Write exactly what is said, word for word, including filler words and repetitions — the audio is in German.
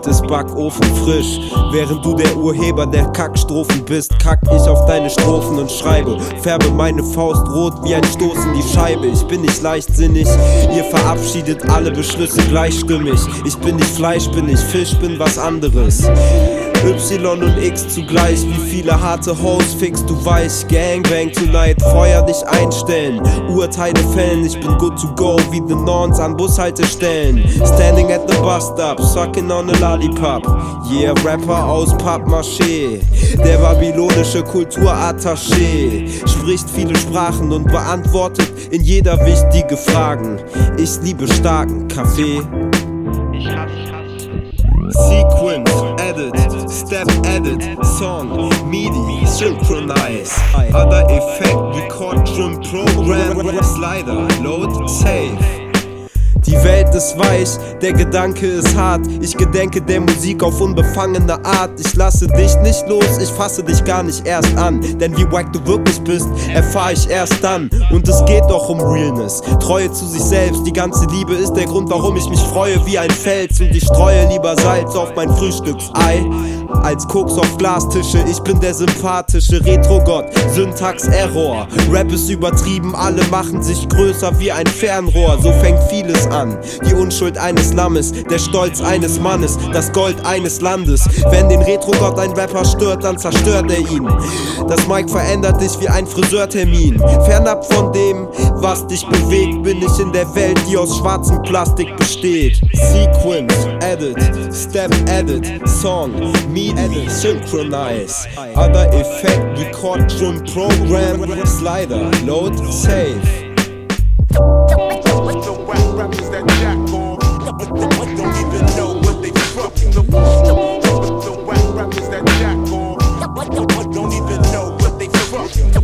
Beat ist Backofen frisch. Während du der Urheber der Kackstrophen bist, kack ich auf deine Strophen und schreibe. Färbe meine Faust rot wie ein Stoß in die Scheibe. Ich bin nicht leichtsinnig, ihr verabschiedet alle Beschlüsse gleichstimmig. Ich bin nicht Fleisch, bin nicht Fisch, bin was anderes. Y und X zugleich, wie viele harte Hoes fix du weich. Gangbang tonight, Feuer dich einstellen, Urteile fällen. Ich bin good to go, wie the Norns an Bushaltestellen. Standing at the bus stop, sucking on a lollipop. Yeah, Rapper aus Pappmaché, der babylonische Kulturattaché. Spricht viele Sprachen und beantwortet in jeder wichtige Fragen. Ich liebe starken Kaffee. Sequence, edit, step edit, song, MIDI, synchronize. Other effect, record, trim, program, slider, load, save. Die Welt ist weich, der Gedanke ist hart. Ich gedenke der Musik auf unbefangene Art. Ich lasse dich nicht los, ich fasse dich gar nicht erst an. Denn wie wack du wirklich bist, erfahr ich erst dann. Und es geht doch um Realness, Treue zu sich selbst. Die ganze Liebe ist der Grund, warum ich mich freue wie ein Fels. Und ich streue lieber Salz auf mein Frühstücksei als Koks auf Glastische. Ich bin der sympathische Retro-Gott, Syntax-Error. Rap ist übertrieben, alle machen sich größer wie ein Fernrohr. So fängt vieles an, die Unschuld eines Lammes, der Stolz eines Mannes, das Gold eines Landes. Wenn den Retro-Gott ein Rapper stört, dann zerstört er ihn. Das Mic verändert dich wie ein Friseurtermin. Fernab von dem, was dich bewegt, bin ich in der Welt, die aus schwarzem Plastik besteht. Sequence, edit, step edit, song, MIDI, synchronize. Other effect, record, trim, program, slider, load, save. Don't even know what they fucking